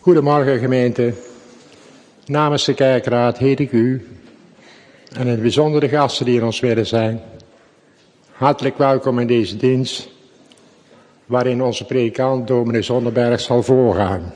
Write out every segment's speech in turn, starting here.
Goedemorgen gemeente. Namens de kerkraad heet ik u en in het bijzonder de gasten die in ons midden zijn. Hartelijk welkom in deze dienst, waarin onze predikant dominee Zonderberg zal voorgaan.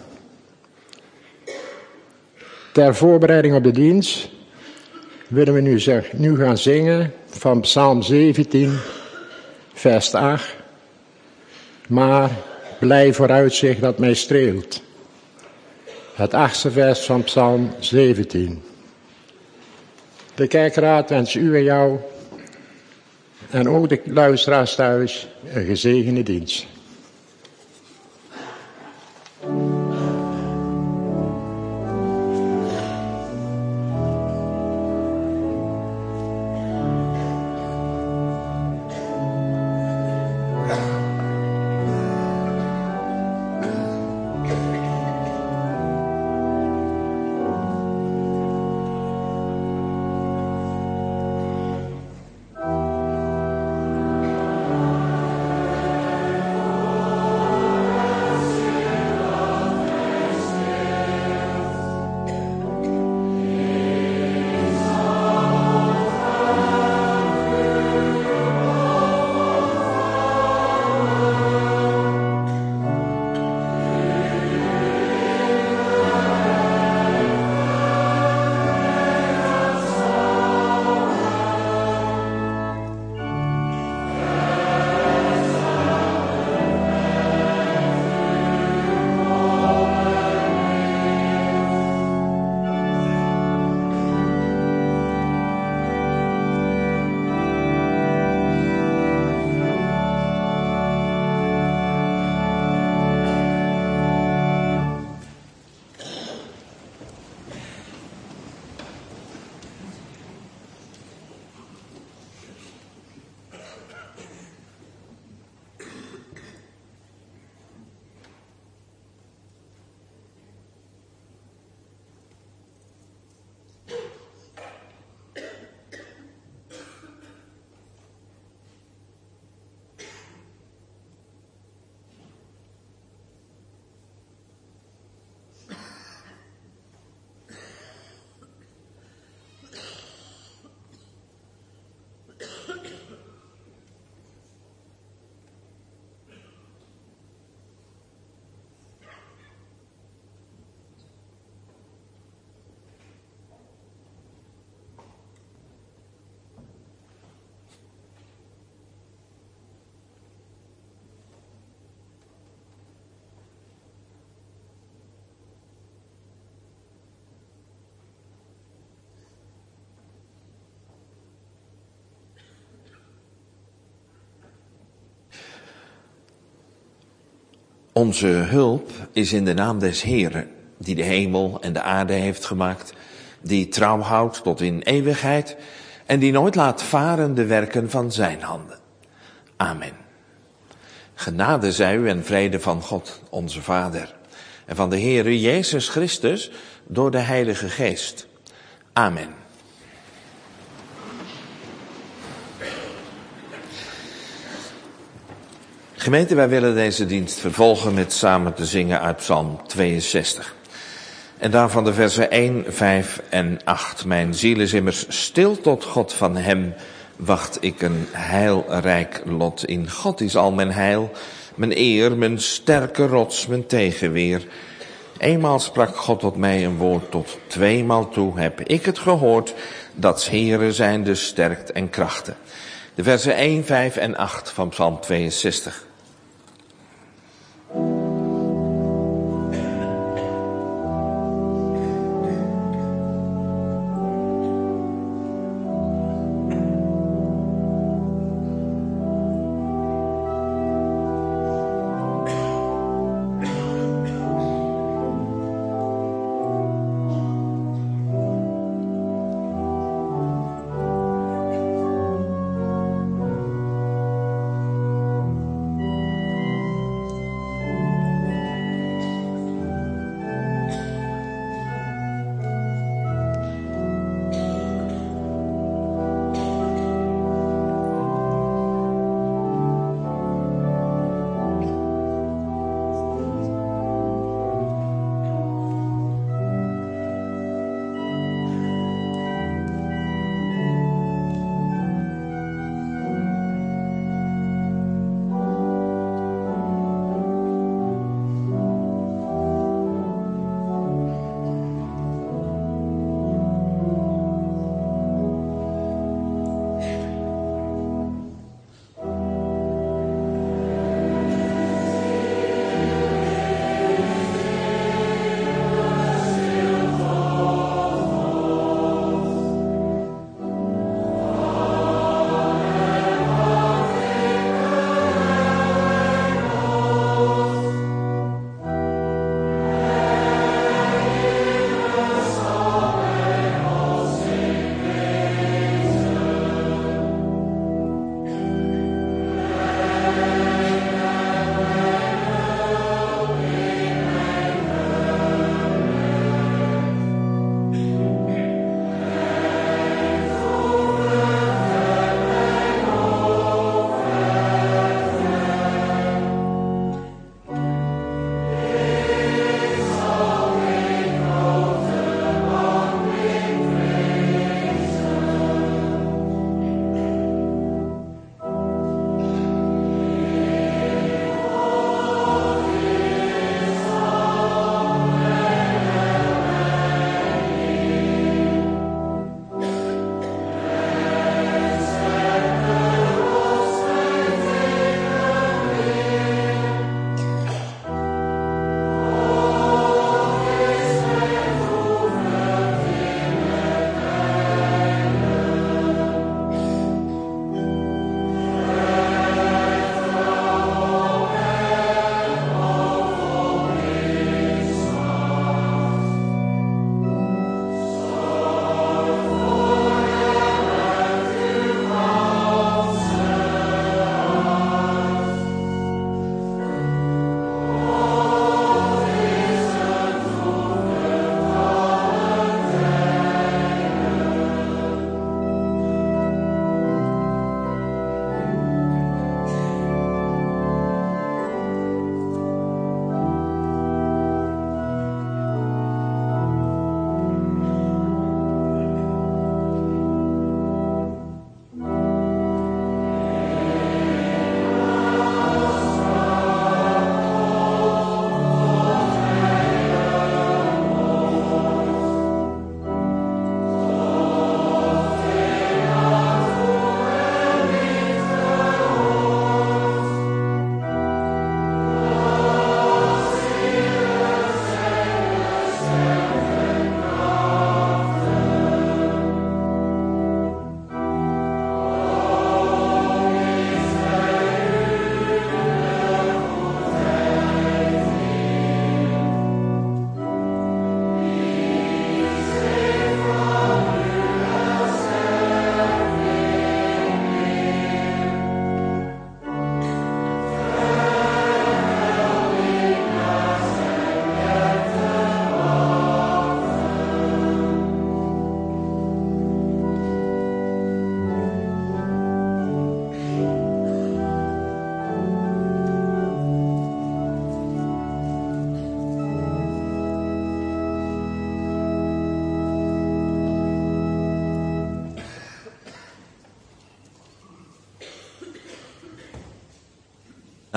Ter voorbereiding op de dienst willen we nu gaan zingen van Psalm 17, vers 8. Maar blij vooruitzicht dat mij streelt. Het 8e vers van Psalm 17. De kerkraad wens u en jou en ook de luisteraars thuis een gezegende dienst. Onze hulp is in de naam des Heeren, die de hemel en de aarde heeft gemaakt, die trouw houdt tot in eeuwigheid en die nooit laat varen de werken van zijn handen. Amen. Genade zij u en vrede van God, onze Vader, en van de Heere Jezus Christus door de Heilige Geest. Amen. Gemeente, wij willen deze dienst vervolgen met samen te zingen uit Psalm 62. En daarvan de versen 1, 5 en 8. Mijn ziel is immers stil tot God, van hem wacht ik een heilrijk lot. In God is al mijn heil, mijn eer, mijn sterke rots, mijn tegenweer. Eenmaal sprak God tot mij een woord, tot tweemaal toe heb ik het gehoord, dat 's Heere zijn de sterkt en krachten. De versen 1, 5 en 8 van Psalm 62.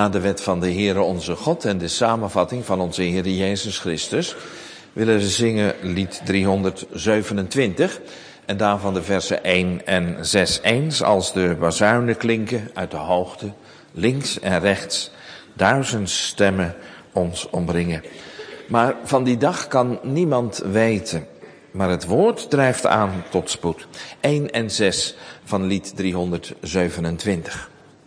Na de wet van de Heere onze God en de samenvatting van onze Heere Jezus Christus willen we zingen lied 327 en daarvan de versen 1 en 6 eens als de bazuinen klinken uit de hoogte, links en rechts, 1000 stemmen ons omringen. Maar van die dag kan niemand weten, maar het woord drijft aan tot spoed. 1 en 6 van lied 327.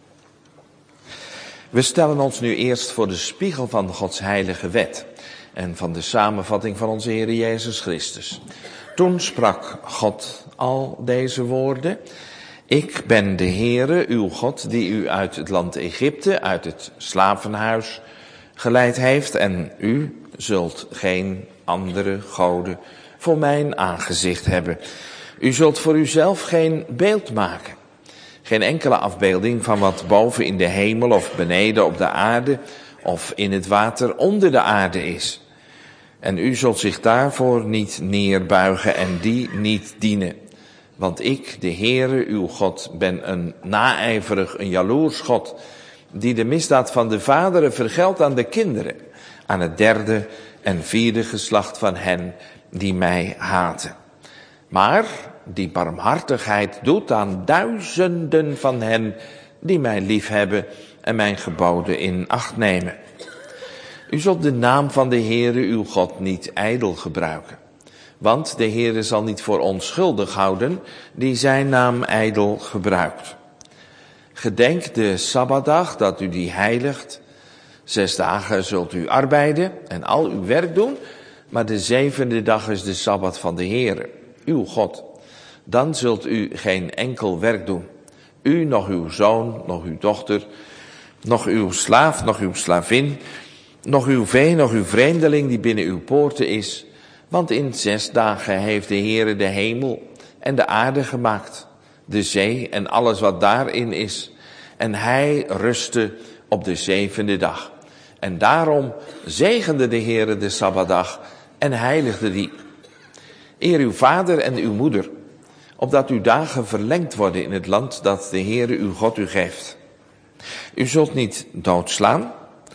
We stellen ons nu eerst voor de spiegel van Gods heilige wet en van de samenvatting van onze Heer Jezus Christus. Toen sprak God al deze woorden: Ik ben de Heere, uw God, die u uit het land Egypte, uit het slavenhuis geleid heeft, en u zult geen andere goden voor mijn aangezicht hebben. U zult voor uzelf geen beeld maken. Geen enkele afbeelding van wat boven in de hemel of beneden op de aarde of in het water onder de aarde is. En u zult zich daarvoor niet neerbuigen en die niet dienen. Want ik, de Heere, uw God, ben een naijverig, een jaloers God, die de misdaad van de vaderen vergeldt aan de kinderen, aan het derde en vierde geslacht van hen die mij haten. Maar die barmhartigheid doet aan duizenden van hen die mij liefhebben en mijn geboden in acht nemen. U zult de naam van de Heere uw God niet ijdel gebruiken. Want de Heere zal niet voor onschuldig houden die zijn naam ijdel gebruikt. Gedenk de Sabbatdag dat u die heiligt. 6 dagen zult u arbeiden en al uw werk doen, maar de 7e dag is de Sabbat van de Heere, uw God. Dan zult u geen enkel werk doen. U, nog uw zoon, nog uw dochter, nog uw slaaf, nog uw slavin, nog uw vee, nog uw vreemdeling die binnen uw poorten is. Want in 6 dagen heeft de Heere de hemel en de aarde gemaakt, de zee en alles wat daarin is. En hij rustte op de 7e dag. En daarom zegende de Heere de Sabbatdag en heiligde die. Eer uw vader en uw moeder, opdat uw dagen verlengd worden in het land dat de Heere uw God u geeft. U zult niet doodslaan,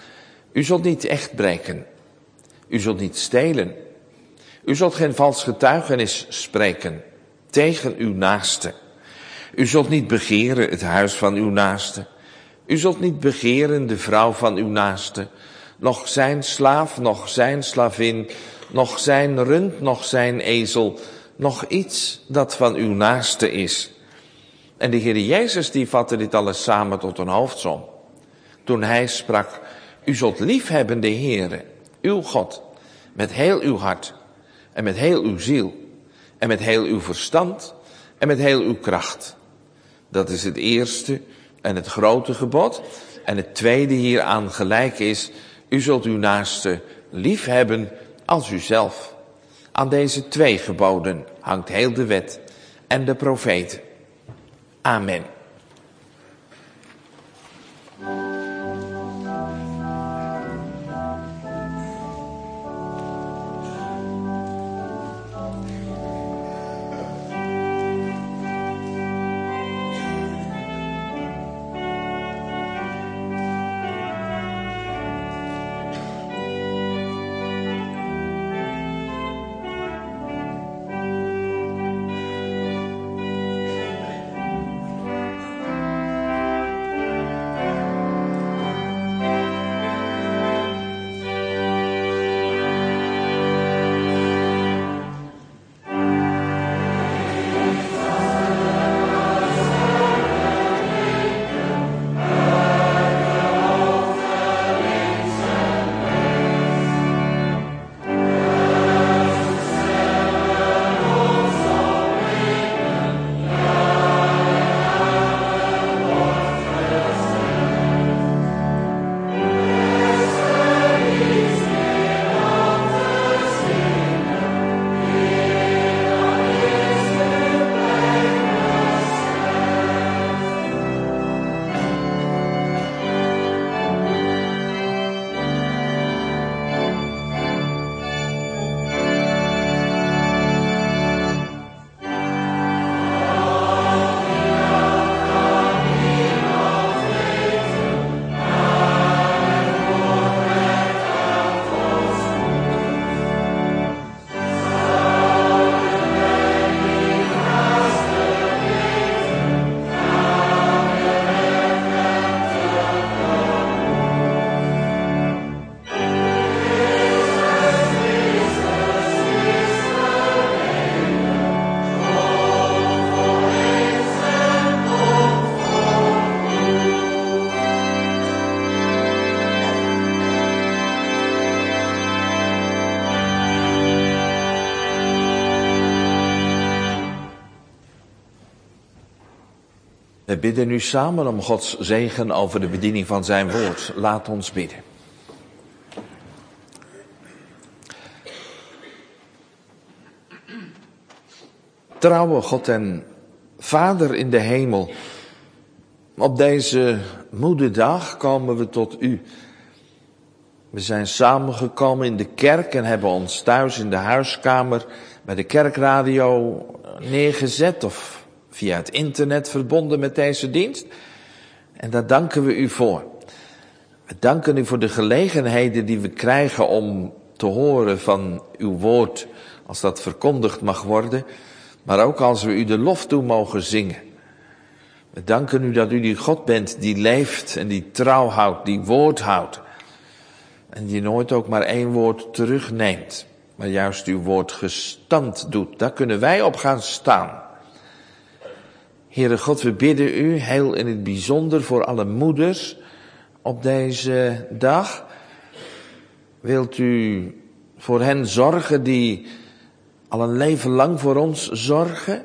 u zult niet echt breken, u zult niet stelen, u zult geen vals getuigenis spreken tegen uw naaste. U zult niet begeren het huis van uw naaste, u zult niet begeren de vrouw van uw naaste, nog zijn slaaf, nog zijn slavin, nog zijn rund, nog zijn ezel, nog iets dat van uw naaste is. En de Heer Jezus die vatte dit alles samen tot een hoofdsom. Toen hij sprak: U zult liefhebben de Heere, uw God, met heel uw hart en met heel uw ziel en met heel uw verstand en met heel uw kracht. Dat is het eerste en het grote gebod. En het tweede hieraan gelijk is: U zult uw naaste liefhebben als uzelf. Aan deze 2 geboden hangt heel de wet en de profeten. Amen. We bidden nu samen om Gods zegen over de bediening van zijn woord. Laat ons bidden. Trouwe God en Vader in de hemel, op deze moederdag komen we tot u. We zijn samengekomen in de kerk en hebben ons thuis in de huiskamer bij de kerkradio neergezet of via het internet verbonden met deze dienst. En daar danken we u voor. We danken u voor de gelegenheden die we krijgen om te horen van uw woord, als dat verkondigd mag worden, maar ook als we u de lof toe mogen zingen. We danken u dat u die God bent die leeft en die trouw houdt, die woord houdt. En die nooit ook maar één woord terugneemt, maar juist uw woord gestand doet. Daar kunnen wij op gaan staan. Heere God, we bidden u heel in het bijzonder voor alle moeders op deze dag. Wilt u voor hen zorgen die al een leven lang voor ons zorgen?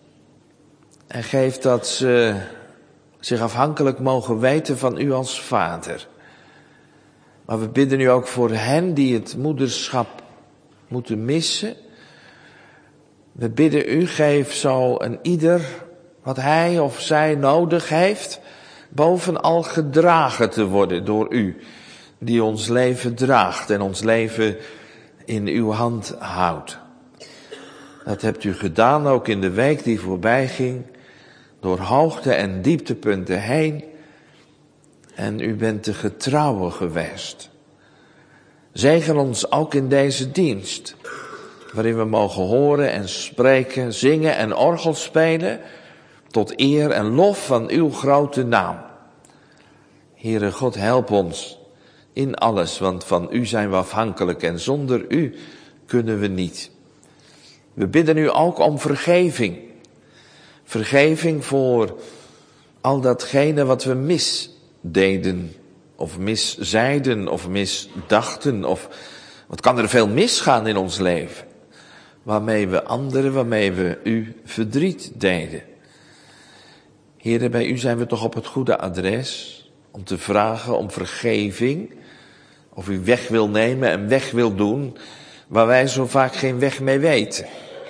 En geef dat ze zich afhankelijk mogen weten van u als vader. Maar we bidden u ook voor hen die het moederschap moeten missen. We bidden u, geef zo een ieder wat hij of zij nodig heeft, bovenal gedragen te worden door u, die ons leven draagt en ons leven in uw hand houdt. Dat hebt u gedaan ook in de week die voorbij ging, door hoogte- en dieptepunten heen. En u bent de getrouwe geweest. Zegen ons ook in deze dienst, waarin we mogen horen en spreken, zingen en orgel spelen, tot eer en lof van uw grote naam. Heere God, help ons in alles, want van u zijn we afhankelijk en zonder u kunnen we niet. We bidden u ook om vergeving. Vergeving voor al datgene wat we misdeden, of miszeiden, of misdachten, of wat kan er veel misgaan in ons leven, waarmee we u verdriet deden. Heere, bij u zijn we toch op het goede adres om te vragen om vergeving, of u weg wil nemen en weg wil doen, waar wij zo vaak geen weg mee weten.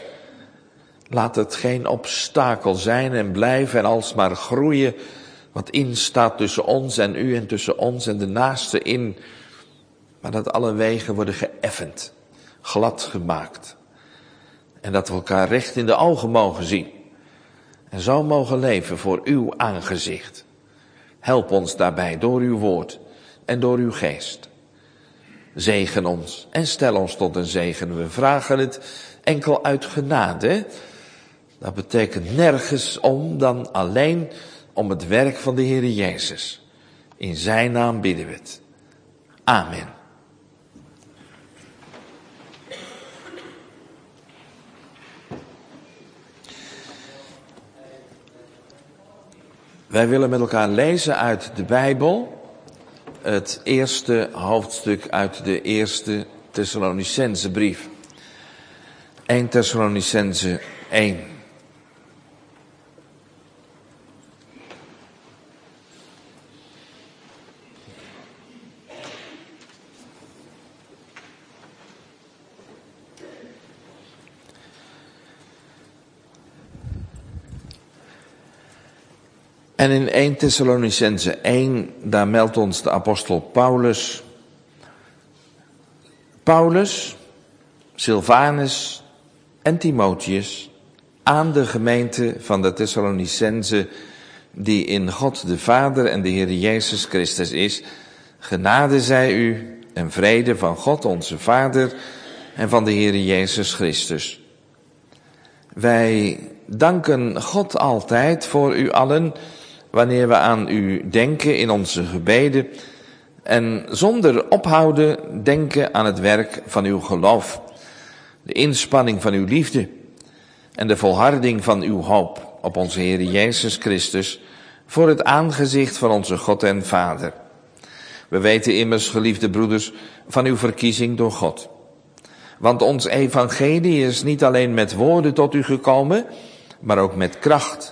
Laat het geen obstakel zijn en blijven en alsmaar groeien, wat instaat tussen ons en u en tussen ons en de naaste in, maar dat alle wegen worden geëffend, glad gemaakt. En dat we elkaar recht in de ogen mogen zien. En zo mogen leven voor uw aangezicht. Help ons daarbij door uw woord en door uw geest. Zegen ons en stel ons tot een zegen. We vragen het enkel uit genade. Dat betekent nergens om dan alleen om het werk van de Heer Jezus. In zijn naam bidden we het. Amen. Wij willen met elkaar lezen uit de Bijbel het eerste hoofdstuk uit de eerste Thessalonicensebrief. 1 Thessalonicense 1. En in 1 Thessalonicense 1, daar meldt ons de apostel Paulus. Paulus, Silvanus en Timotheus aan de gemeente van de Thessalonicense, die in God de Vader en de Heer Jezus Christus is. Genade zij u en vrede van God onze Vader en van de Heer Jezus Christus. Wij danken God altijd voor u allen, wanneer we aan u denken in onze gebeden en zonder ophouden denken aan het werk van uw geloof, de inspanning van uw liefde en de volharding van uw hoop op onze Heer Jezus Christus voor het aangezicht van onze God en Vader. We weten immers, geliefde broeders, van uw verkiezing door God. Want ons evangelie is niet alleen met woorden tot u gekomen, maar ook met kracht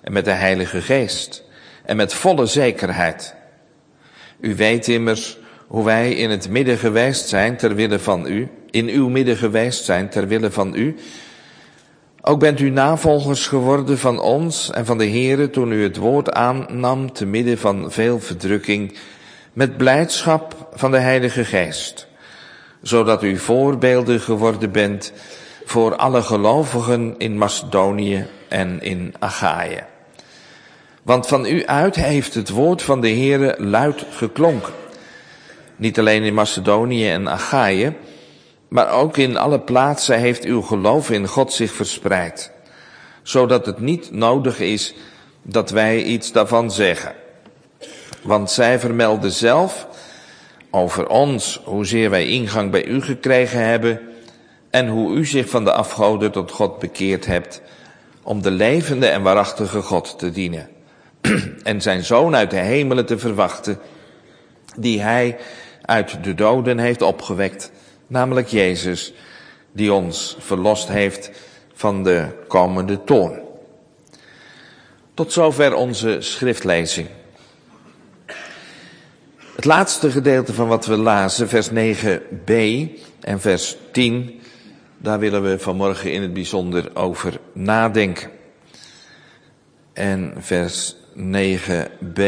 en met de Heilige Geest en met volle zekerheid. U weet immers hoe wij in het midden geweest zijn ter wille van u, in uw midden geweest zijn ter wille van u. Ook bent u navolgers geworden van ons en van de Heere toen u het woord aannam te midden van veel verdrukking, met blijdschap van de Heilige Geest, zodat u voorbeelden geworden bent voor alle gelovigen in Macedonië en in Achaïe. Want van u uit heeft het woord van de Heere luid geklonken. Niet alleen in Macedonië en Achaïe, maar ook in alle plaatsen heeft uw geloof in God zich verspreid, zodat het niet nodig is dat wij iets daarvan zeggen. Want zij vermelden zelf over ons hoezeer wij ingang bij u gekregen hebben en hoe u zich van de afgoden tot God bekeerd hebt om de levende en waarachtige God te dienen en zijn Zoon uit de hemelen te verwachten, die hij uit de doden heeft opgewekt, namelijk Jezus, die ons verlost heeft van de komende toorn. Tot zover onze schriftlezing. Het laatste gedeelte van wat we lazen, vers 9b en vers 10, daar willen we vanmorgen in het bijzonder over nadenken. En vers 9b,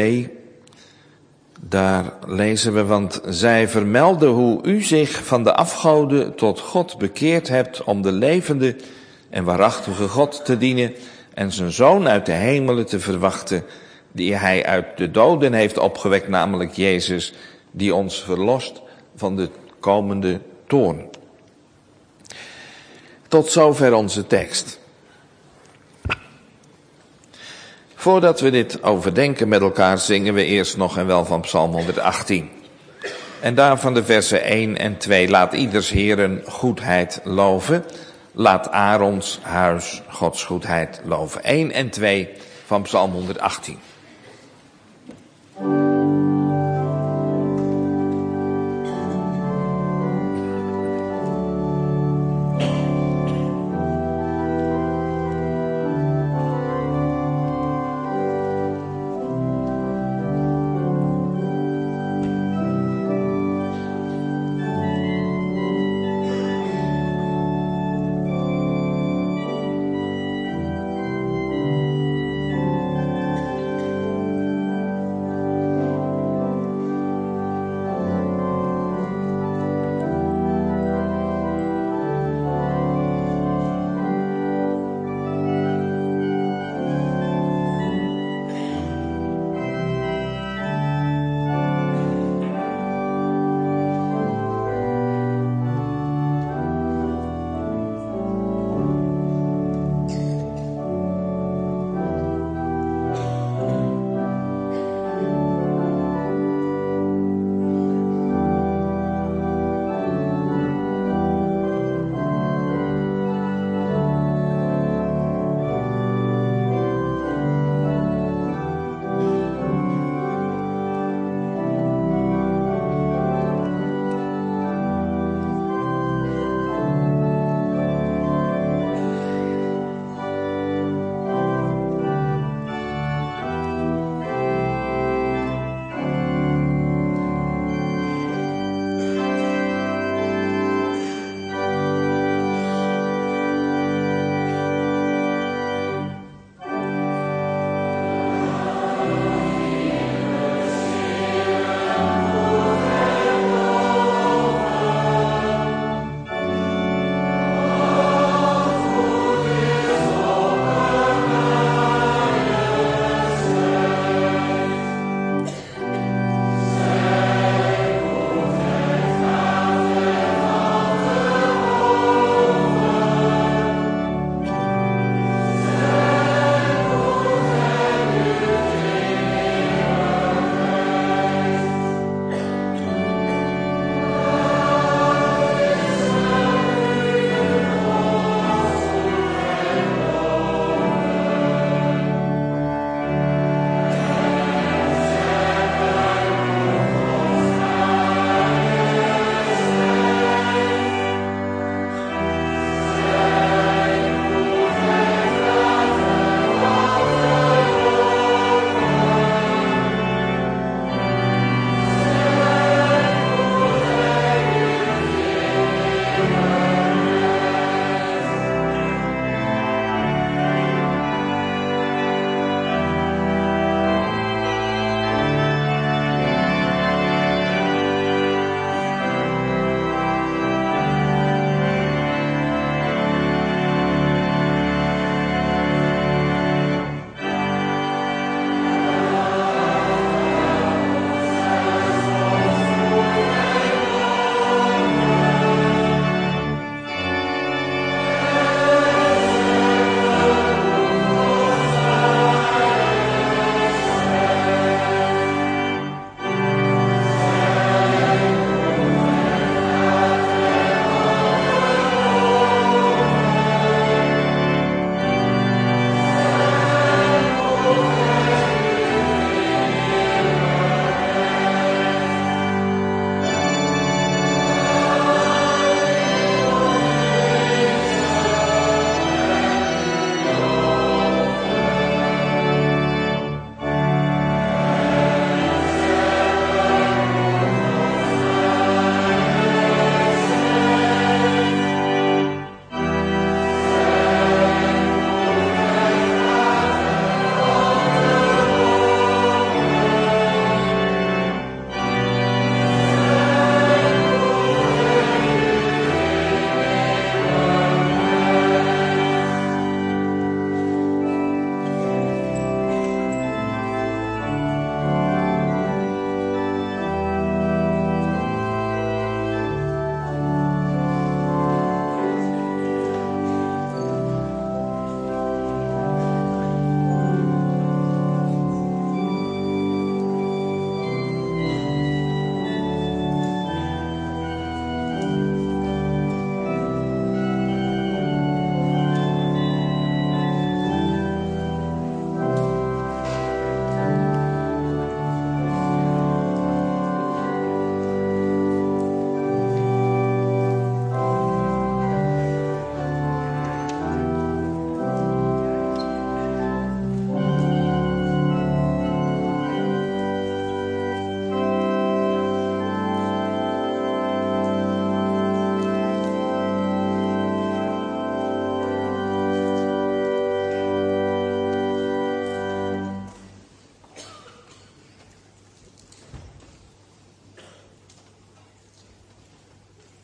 daar lezen we, want zij vermelden hoe u zich van de afgoden tot God bekeerd hebt om de levende en waarachtige God te dienen en zijn Zoon uit de hemelen te verwachten, die hij uit de doden heeft opgewekt, namelijk Jezus, die ons verlost van de komende toorn. Tot zover onze tekst. Voordat we dit overdenken met elkaar, zingen we eerst nog en wel van Psalm 118. En daarvan de versen 1 en 2. Laat ieders Heeren goedheid loven. Laat Aarons huis Gods goedheid loven. 1 en 2 van Psalm 118.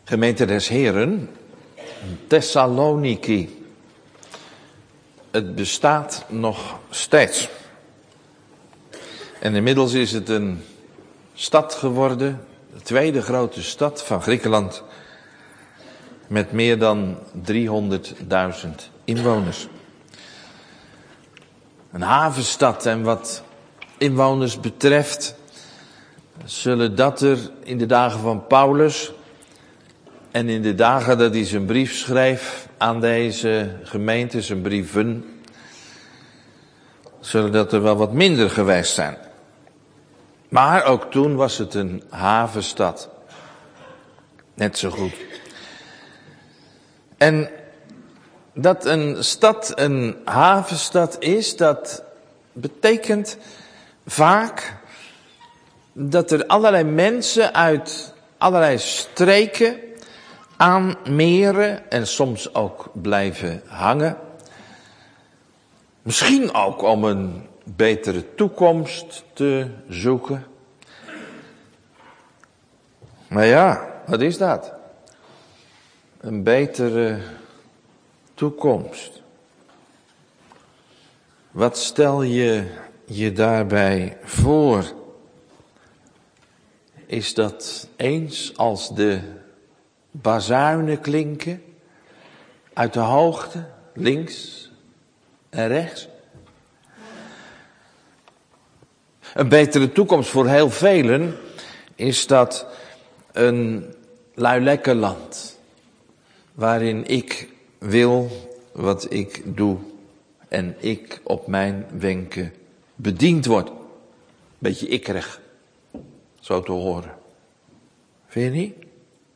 Gemeente des Heren, Thessaloniki. Het bestaat nog steeds. En inmiddels is het een stad geworden, de tweede grote stad van Griekenland, met meer dan 300.000 inwoners. Een havenstad, en wat inwoners betreft zullen dat er in de dagen van Paulus en in de dagen dat hij zijn brief schreef aan deze gemeente, zijn brieven, zullen dat er wel wat minder geweest zijn. Maar ook toen was het een havenstad. Net zo goed. En dat een stad een havenstad is, dat betekent vaak dat er allerlei mensen uit allerlei streken aan meren en soms ook blijven hangen. Misschien ook om een betere toekomst te zoeken. Maar ja, wat is dat? Een betere toekomst. Wat stel je je daarbij voor? Is dat eens als de bazuinen klinken uit de hoogte, links en rechts? Een betere toekomst voor heel velen is dat een luilekker land, waarin ik wil wat ik doe en ik op mijn wenken bediend word. Beetje ikkerig, zo te horen. Vind je niet?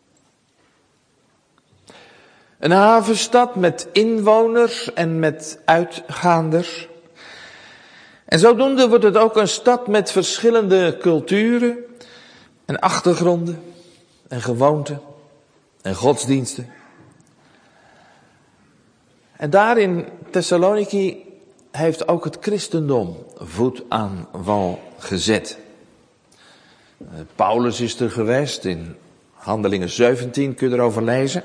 Een havenstad met inwoners en met uitgaanders. En zodoende wordt het ook een stad met verschillende culturen en achtergronden en gewoonten en godsdiensten. En daar in Thessaloniki heeft ook het christendom voet aan wal gezet. Paulus is er geweest, in Handelingen 17 kun je erover lezen.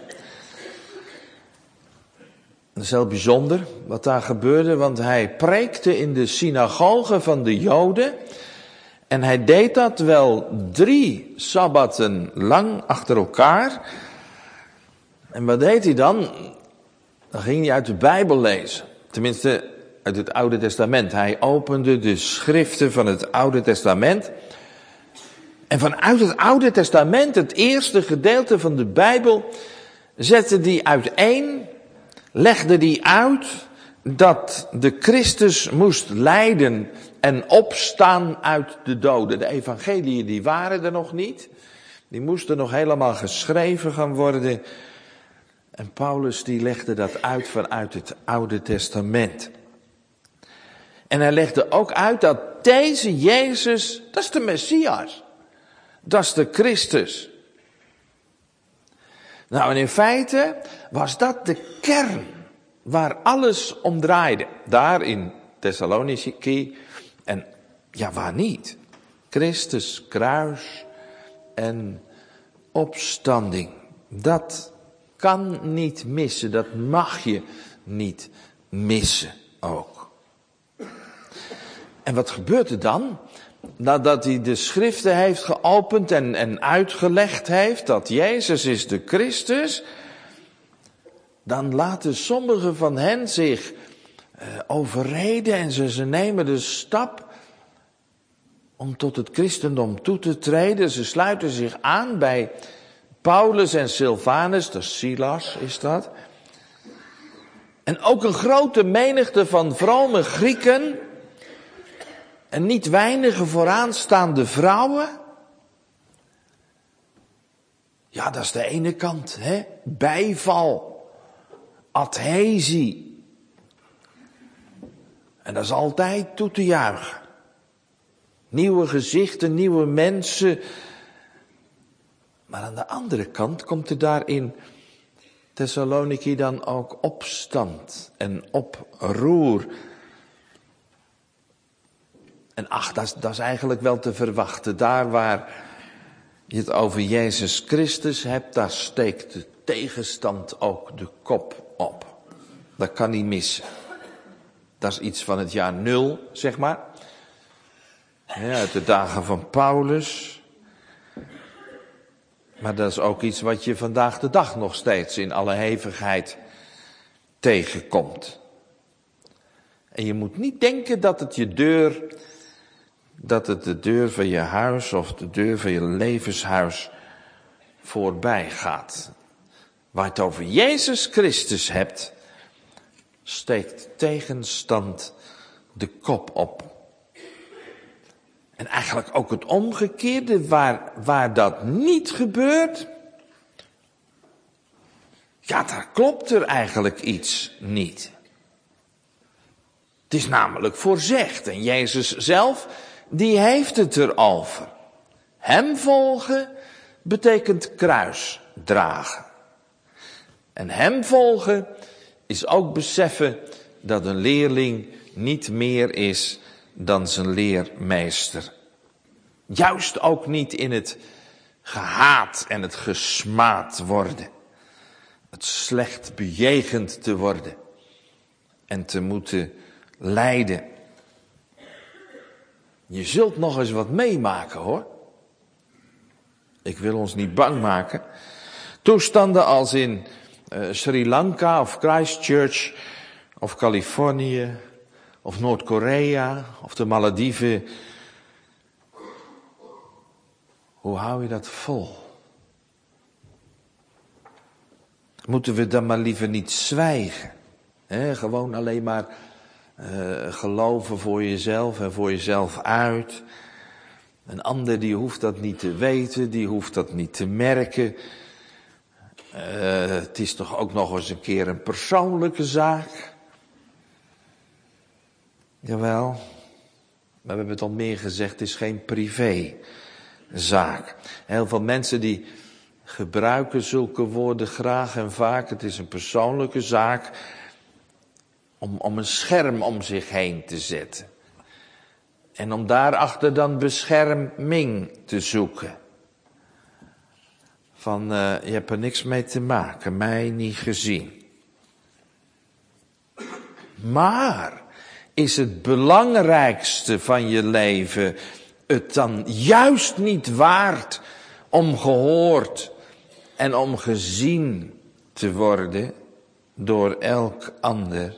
Dat is heel bijzonder wat daar gebeurde, want hij preekte in de synagoge van de Joden. En hij deed dat wel 3 sabbaten lang achter elkaar. En wat deed hij dan? Dan ging hij uit de Bijbel lezen. Tenminste, uit het Oude Testament. Hij opende de schriften van het Oude Testament. En vanuit het Oude Testament, het eerste gedeelte van de Bijbel, zette hij uiteen, legde hij uit dat de Christus moest lijden en opstaan uit de doden. De evangeliën die waren er nog niet. Die moesten nog helemaal geschreven gaan worden. En Paulus die legde dat uit vanuit het Oude Testament. En hij legde ook uit dat deze Jezus, dat is de Messias. Dat is de Christus. Nou, en in feite was dat de kern waar alles om draaide. Daar in Thessaloniki. En ja, waar niet? Christus, kruis en opstanding. Dat kan niet missen. Dat mag je niet missen ook. En wat gebeurt er dan? Nadat hij de schriften heeft geopend en uitgelegd heeft dat Jezus is de Christus, dan laten sommigen van hen zich overreden en ze nemen de stap om tot het christendom toe te treden. Ze sluiten zich aan bij Paulus en Silvanus, de Silas is dat. En ook een grote menigte van vrome Grieken en niet weinige vooraanstaande vrouwen. Ja, dat is de ene kant, hè? Bijval, adhesie. En dat is altijd toe te juichen. Nieuwe gezichten, nieuwe mensen. Maar aan de andere kant komt er daar in Thessaloniki dan ook opstand en oproer. En ach, dat is eigenlijk wel te verwachten. Daar waar je het over Jezus Christus hebt, daar steekt de tegenstand ook de kop op. Dat kan niet missen. Dat is iets van het jaar 0, zeg maar. Ja, uit de dagen van Paulus. Maar dat is ook iets wat je vandaag de dag nog steeds in alle hevigheid tegenkomt. En je moet niet denken dat het de deur van je huis of de deur van je levenshuis voorbij gaat. Waar je het over Jezus Christus hebt, steekt tegenstand de kop op. En eigenlijk ook het omgekeerde, waar dat niet gebeurt, ja, daar klopt er eigenlijk iets niet. Het is namelijk voorzegd en Jezus zelf, die heeft het erover. Hem volgen betekent kruis dragen. En hem volgen is ook beseffen dat een leerling niet meer is dan zijn leermeester. Juist ook niet in het gehaat en het gesmaad worden. Het slecht bejegend te worden. En te moeten lijden. Je zult nog eens wat meemaken, hoor. Ik wil ons niet bang maken. Toestanden als in Sri Lanka of Christchurch of Californië of Noord-Korea of de Malediven. Hoe hou je dat vol? Moeten we dan maar liever niet zwijgen? Gewoon alleen maar geloven voor jezelf en voor jezelf uit. Een ander die hoeft dat niet te weten, die hoeft dat niet te merken. Het is toch ook nog eens een keer een persoonlijke zaak? Jawel, maar we hebben het al meer gezegd, het is geen privézaak. Heel veel mensen die gebruiken zulke woorden graag en vaak. Het is een persoonlijke zaak om een scherm om zich heen te zetten. En om daarachter dan bescherming te zoeken. Van, je hebt er niks mee te maken, mij niet gezien. Maar is het belangrijkste van je leven het dan juist niet waard om gehoord en om gezien te worden door elk ander?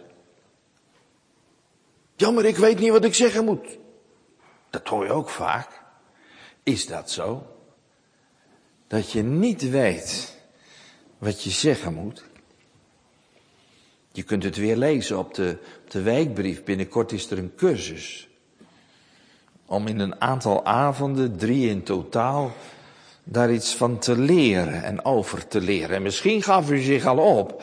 Jammer, ik weet niet wat ik zeggen moet. Dat hoor je ook vaak. Is dat zo? Dat je niet weet wat je zeggen moet? Je kunt het weer lezen op de weekbrief. Binnenkort is er een cursus. Om in een aantal avonden, 3 in totaal, daar iets van te leren en over te leren. En misschien gaf u zich al op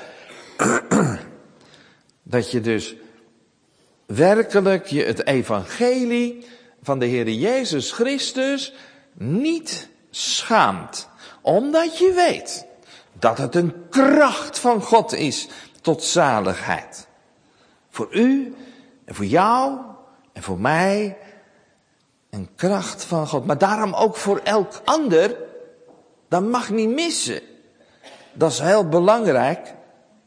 dat je dus werkelijk je het evangelie van de Heer Jezus Christus niet schaamt. Omdat je weet dat het een kracht van God is tot zaligheid. Voor u en voor jou en voor mij. Een kracht van God. Maar daarom ook voor elk ander. Dat mag niet missen. Dat is heel belangrijk.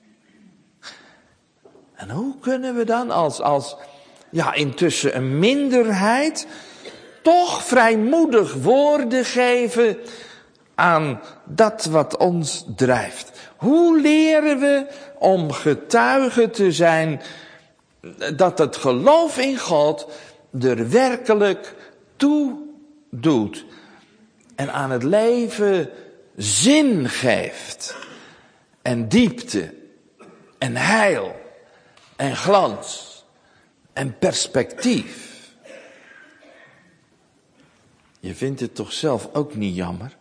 En hoe kunnen we dan als intussen een minderheid toch vrijmoedig woorden geven aan dat wat ons drijft? Hoe leren we om getuige te zijn dat het geloof in God er werkelijk toe doet en aan het leven zin geeft en diepte en heil en glans en perspectief? Je vindt het toch zelf ook niet jammer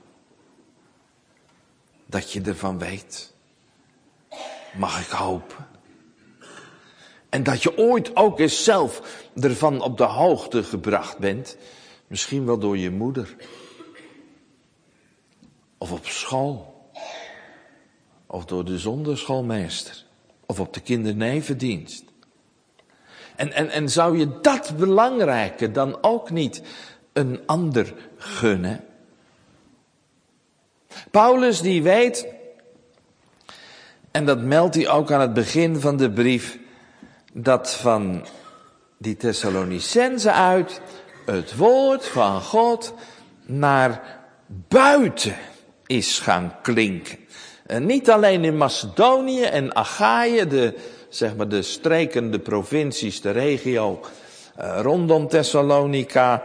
dat je ervan weet? Mag ik hopen? En dat je ooit ook eens zelf ervan op de hoogte gebracht bent. Misschien wel door je moeder. Of op school. Of door de zonderschoolmeester. Of op de kindernevendienst. En zou je dat belangrijke dan ook niet een ander gunnen? Paulus die weet, en dat meldt hij ook aan het begin van de brief, dat van die Thessalonicenzen uit het woord van God naar buiten is gaan klinken. En niet alleen in Macedonië en Achaïe, de streken, de provincies, de regio rondom Thessalonica.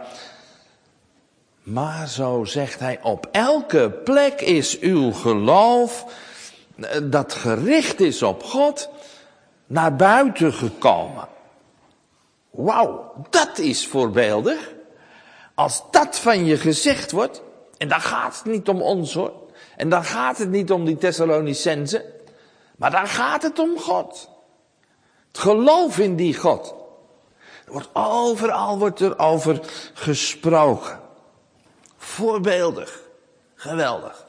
Maar zo zegt hij, op elke plek is uw geloof, dat gericht is op God, naar buiten gekomen. Wauw, dat is voorbeeldig. Als dat van je gezegd wordt, en dan gaat het niet om ons hoor. En dan gaat het niet om die Thessalonicenzen, maar dan gaat het om God. Het geloof in die God. Overal wordt er over gesproken. Voorbeeldig. Geweldig.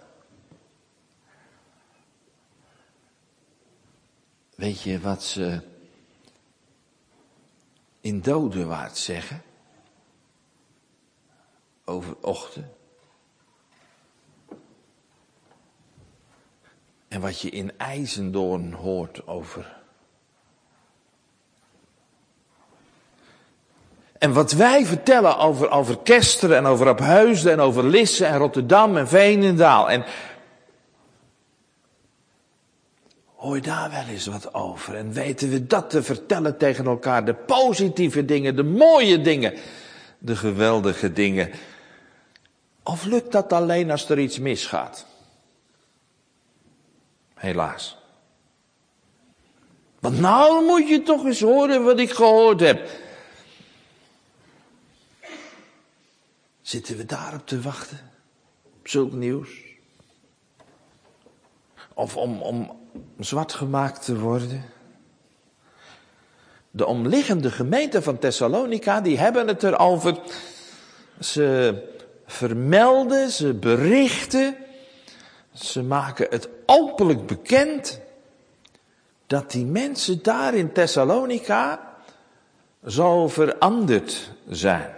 Weet je wat ze in Dodewaard zeggen? Over Ochten. En wat je in IJzendoorn hoort over. En wat wij vertellen over Kesteren en over Opheusden en over Lisse en Rotterdam en Veenendaal. En hoor je daar wel eens wat over? En weten we dat te vertellen tegen elkaar? De positieve dingen, de mooie dingen, de geweldige dingen. Of lukt dat alleen als er iets misgaat? Helaas. Want nou moet je toch eens horen wat ik gehoord heb. Zitten we daarop te wachten? Op zulk nieuws? Of om zwart gemaakt te worden? De omliggende gemeenten van Thessalonica, die hebben het erover. Ze vermelden, ze berichten, ze maken het openlijk bekend dat die mensen daar in Thessalonica zo veranderd zijn.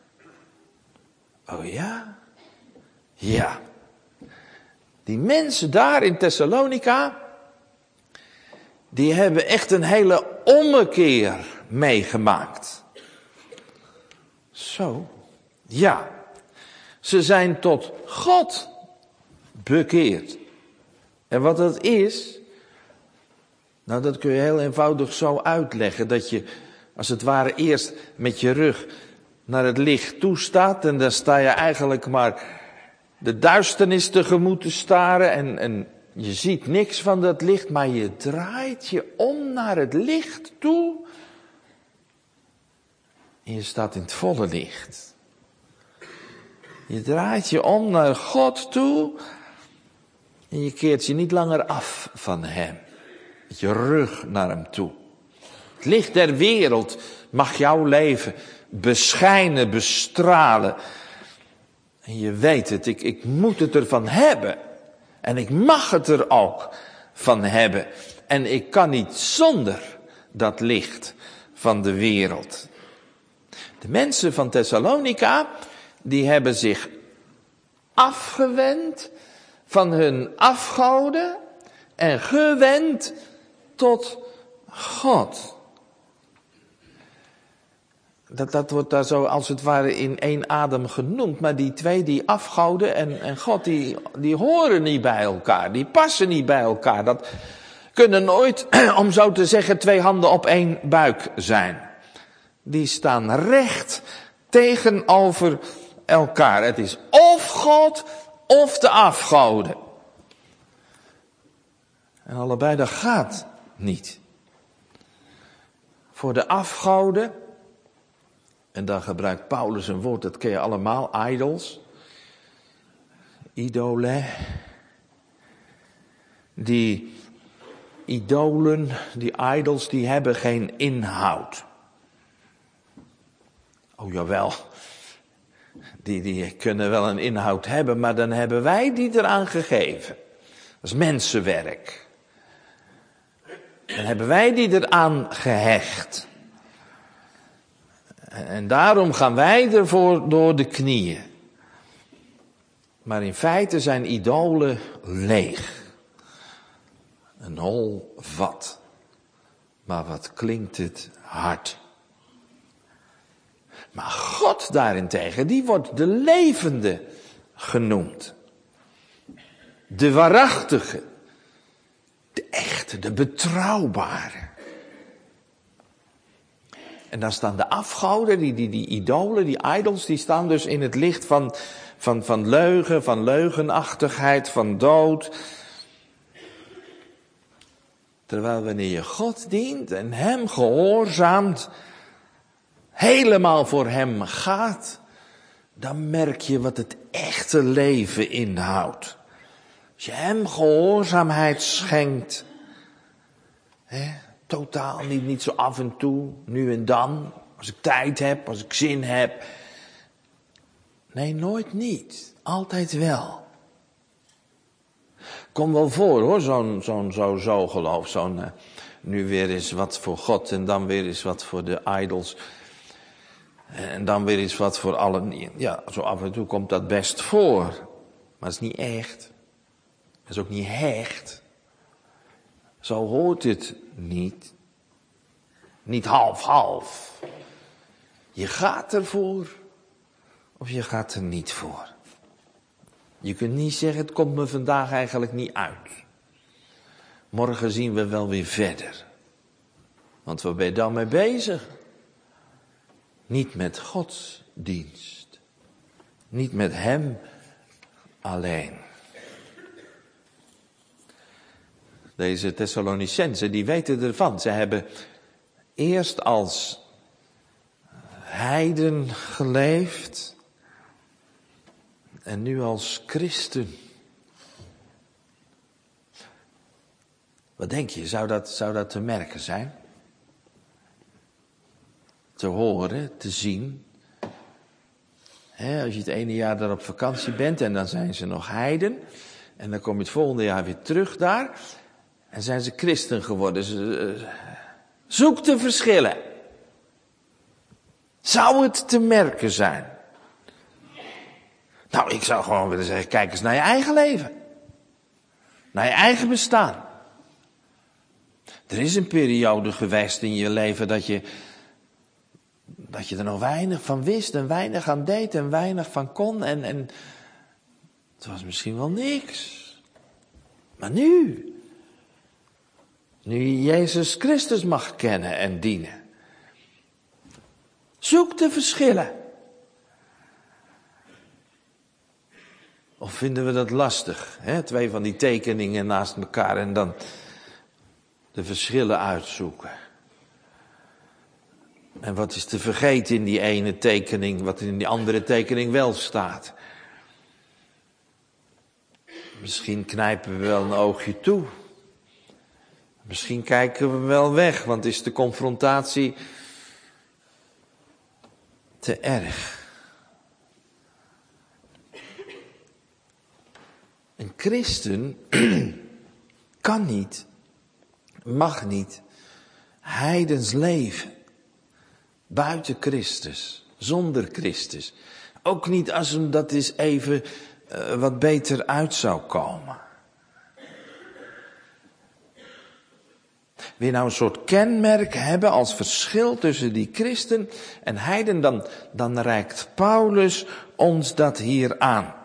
Oh ja? Ja. Die mensen daar in Thessalonica, die hebben echt een hele ommekeer meegemaakt. Zo. Ja. Ze zijn tot God bekeerd. En wat dat is, nou dat kun je heel eenvoudig zo uitleggen. Dat je als het ware eerst met je rug naar het licht toestaat. En dan sta je eigenlijk maar de duisternis tegemoet te staren. En je ziet niks van dat licht. Maar je draait je om naar het licht toe. En je staat in het volle licht. Je draait je om naar God toe. En je keert je niet langer af van hem. Met je rug naar hem toe. Het licht der wereld mag jouw leven beschijnen, bestralen. En je weet het, ik moet het ervan hebben. En ik mag het er ook van hebben. En ik kan niet zonder dat licht van de wereld. De mensen van Thessalonica, die hebben zich afgewend van hun afgoden en gewend tot God. Dat wordt daar zo als het ware in één adem genoemd. Maar die twee, die afgoden en God, die horen niet bij elkaar. Die passen niet bij elkaar. Dat kunnen nooit, om zo te zeggen, twee handen op één buik zijn. Die staan recht tegenover elkaar. Het is of God of de afgoden. En allebei dat gaat niet. Voor de afgoden, en dan gebruikt Paulus een woord, dat ken je allemaal, idols. Idolen. Die idolen, die idols, die hebben geen inhoud. Oh jawel, die kunnen wel een inhoud hebben, maar dan hebben wij die eraan gegeven. Dat is mensenwerk. Dan hebben wij die eraan gehecht. En daarom gaan wij ervoor door de knieën. Maar in feite zijn idolen leeg. Een hol vat. Maar wat klinkt het hard. Maar God daarentegen, die wordt de levende genoemd. De waarachtige. De echte, de betrouwbare. En dan staan de afgoden, die idolen, die idols, die staan dus in het licht van leugen, van leugenachtigheid, van dood. Terwijl wanneer je God dient en hem gehoorzaamt, helemaal voor hem gaat, dan merk je wat het echte leven inhoudt. Als je hem gehoorzaamheid schenkt, totaal niet zo af en toe, nu en dan, als ik tijd heb, als ik zin heb. Nee, nooit niet. Altijd wel. Kom wel voor hoor, zo'n geloof, nu weer eens wat voor God en dan weer eens wat voor de idols. En dan weer eens wat voor allen. Ja, zo af en toe komt dat best voor. Maar het is niet echt. Het is ook niet hecht. Zo hoort het niet. Niet half-half. Je gaat ervoor of je gaat er niet voor. Je kunt niet zeggen, het komt me vandaag eigenlijk niet uit. Morgen zien we wel weer verder. Want waar ben je dan mee bezig? Niet met Gods dienst. Niet met hem alleen. Deze Thessalonicenzen, die weten ervan. Ze hebben eerst als heiden geleefd. En nu als christen. Wat denk je, zou dat te merken zijn? Te horen, te zien. Als je het ene jaar daar op vakantie bent en dan zijn ze nog heiden. En dan kom je het volgende jaar weer terug daar. En zijn ze christen geworden. Zoek de verschillen. Zou het te merken zijn? Nou, ik zou gewoon willen zeggen, kijk eens naar je eigen leven. Naar je eigen bestaan. Er is een periode geweest in je leven dat je er nog weinig van wist en weinig aan deed en weinig van kon. En het was misschien wel niks. Maar nu je Jezus Christus mag kennen en dienen. Zoek de verschillen. Of vinden we dat lastig? Twee van die tekeningen naast elkaar en dan de verschillen uitzoeken. En wat is te vergeten in die ene tekening, wat in die andere tekening wel staat? Misschien knijpen we wel een oogje toe. Misschien kijken we wel weg, want is de confrontatie te erg. Een christen kan niet, mag niet, heidens leven. Buiten Christus, zonder Christus. Ook niet als hem dat eens even wat beter uit zou komen. Wil je nou een soort kenmerk hebben als verschil tussen die christen en heiden, dan reikt Paulus ons dat hier aan.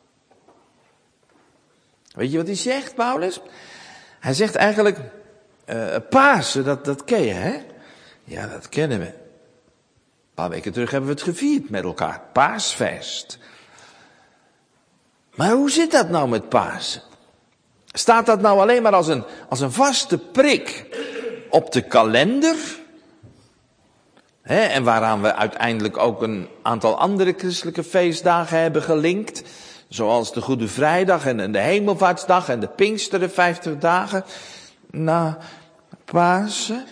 Weet je wat hij zegt, Paulus? Hij zegt eigenlijk, Pasen, dat ken je, hè? Ja, dat kennen we. Een paar weken terug hebben we het gevierd met elkaar, Paasfeest. Maar hoe zit dat nou met Pasen? Staat dat nou alleen maar als een vaste prik op de kalender? En waaraan we uiteindelijk ook een aantal andere christelijke feestdagen hebben gelinkt. Zoals de Goede Vrijdag en de Hemelvaartsdag en de Pinksteren, 50 dagen na Pasen.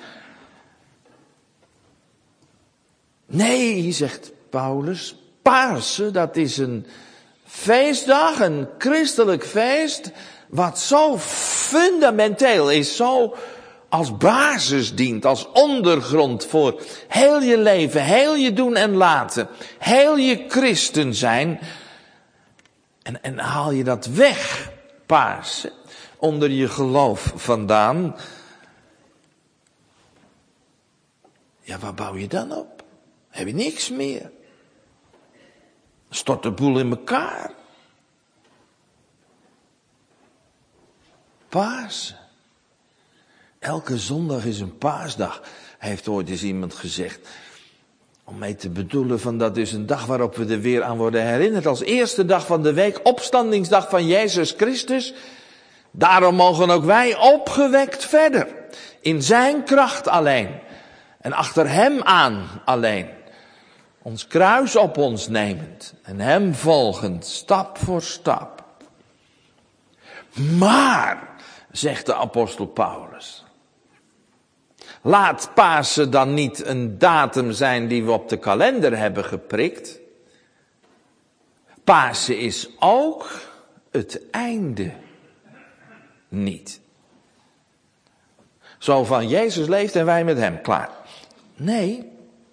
Nee, zegt Paulus, Pasen, dat is een feestdag, een christelijk feest, wat zo fundamenteel is, zo als basis dient, als ondergrond voor heel je leven, heel je doen en laten, heel je christen zijn. En haal je dat weg, Pasen, onder je geloof vandaan. Ja, waar bouw je dan op? Heb je niks meer. Stort de boel in elkaar. Pasen. Elke zondag is een paasdag, heeft ooit eens iemand gezegd. Om mee te bedoelen van dat is een dag waarop we er weer aan worden herinnerd. Als eerste dag van de week, opstandingsdag van Jezus Christus. Daarom mogen ook wij opgewekt verder. In zijn kracht alleen. En achter hem aan alleen. Ons kruis op ons nemend. En hem volgend, stap voor stap. Maar, zegt de apostel Paulus. Laat Pasen dan niet een datum zijn die we op de kalender hebben geprikt. Pasen is ook het einde niet. Zo van Jezus leeft en wij met hem, klaar. Nee,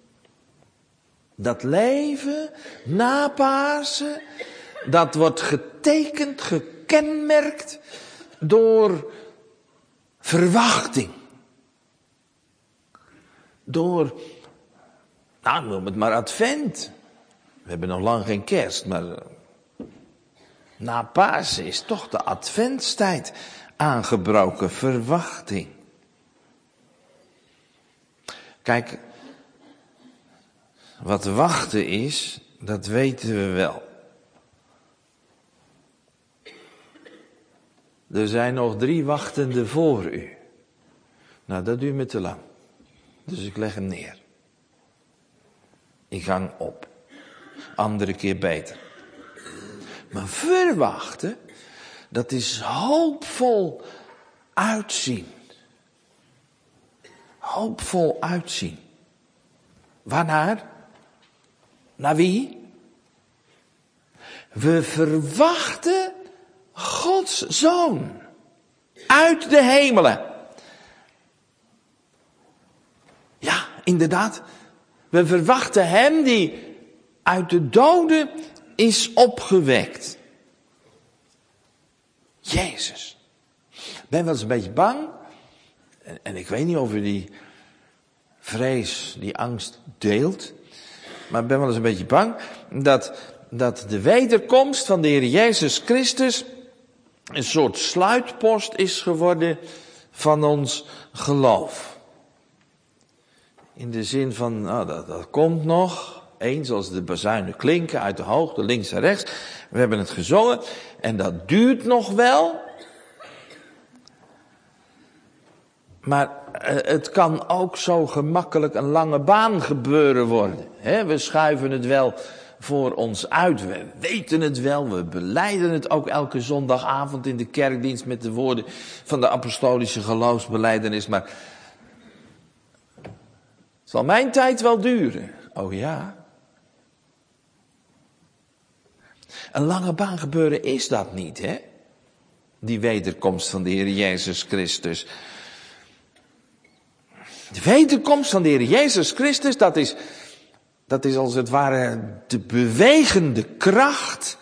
dat leven na Pasen, dat wordt getekend, gekenmerkt door verwachting. Door, noem het maar advent. We hebben nog lang geen kerst, maar na Pasen is toch de adventstijd aangebroken, verwachting. Kijk, wat wachten is, dat weten we wel. Er zijn nog 3 wachtenden voor u. Nou, dat duurt me te lang. Dus ik leg hem neer. Ik hang op. Andere keer beter. Maar verwachten, dat is hoopvol uitzien. Hoopvol uitzien. Waarnaar? Naar wie? We verwachten Gods Zoon. Uit de hemelen. Ja, inderdaad. We verwachten hem die uit de doden is opgewekt. Jezus. Ik ben wel eens een beetje bang. En ik weet niet of u die vrees, die angst deelt. Maar ik ben wel eens een beetje bang dat de wederkomst van de Heer Jezus Christus een soort sluitpost is geworden van ons geloof. In de zin van, dat komt nog. Eens als de bazuinen klinken uit de hoogte, links en rechts. We hebben het gezongen. En dat duurt nog wel. Maar het kan ook zo gemakkelijk een lange baan gebeuren worden. We schuiven het wel voor ons uit. We weten het wel. We belijden het ook elke zondagavond in de kerkdienst met de woorden van de apostolische geloofsbelijdenis. Maar het zal mijn tijd wel duren. Oh ja. Een lange baan gebeuren is dat niet, hè? Die wederkomst van de Heer Jezus Christus. De wederkomst van de Heer Jezus Christus, dat is als het ware de bewegende kracht.